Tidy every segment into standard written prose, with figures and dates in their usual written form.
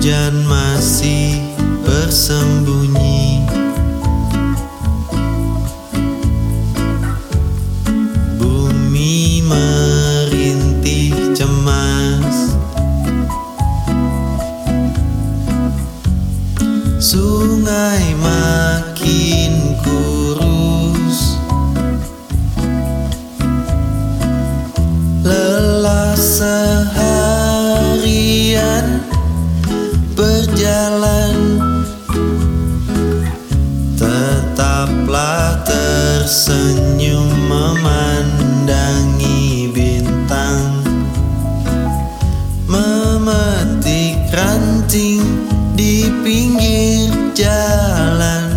Hujan masih bersembunyi, bumi merintih cemas, sungai makin kurus, lelah seharian berjalan, tetaplah tersenyum memandangi bintang, memetik ranting di pinggir jalan.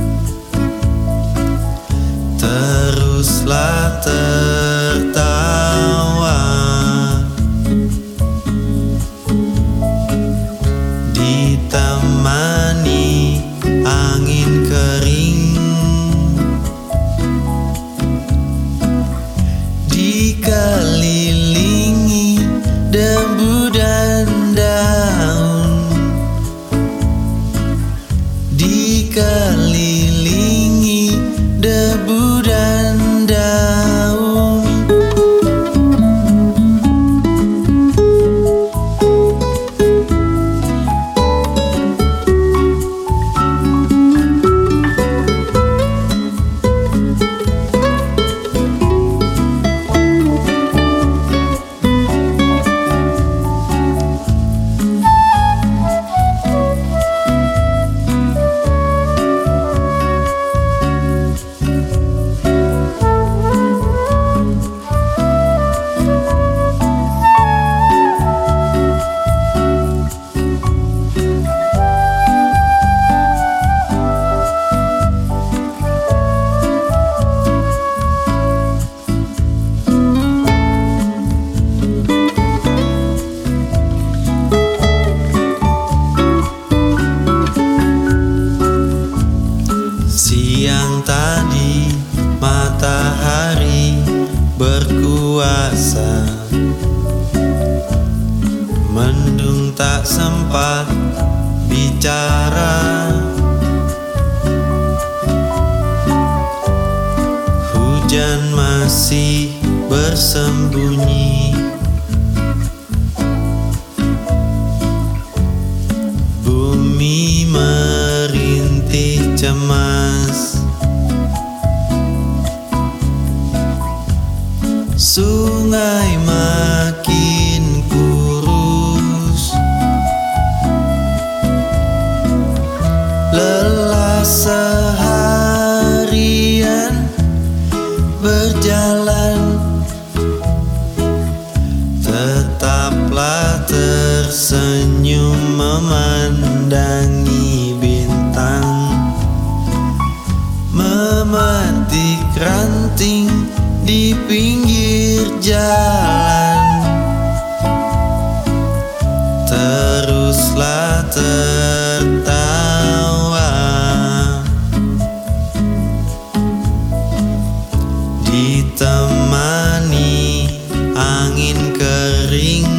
Teruslah tertawa, ditemani angin kering, dikelilingi debu dan daun, dikelilingi debu dan daun. Siang tadi matahari berkuasa, mendung tak sempat bicara, hujan masih bersembunyi, bumi merintih cemas, sungai makin kurus, lelah seharian berjalan, tetaplah tersenyum memandangi bintang, memetik ranting di pinggir jalan. Teruslah tertawa, ditemani angin kering,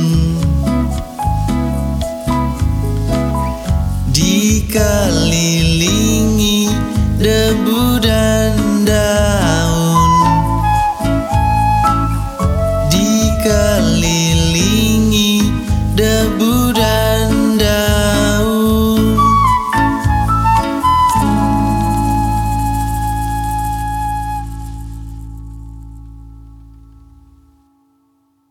dikelilingi debu dan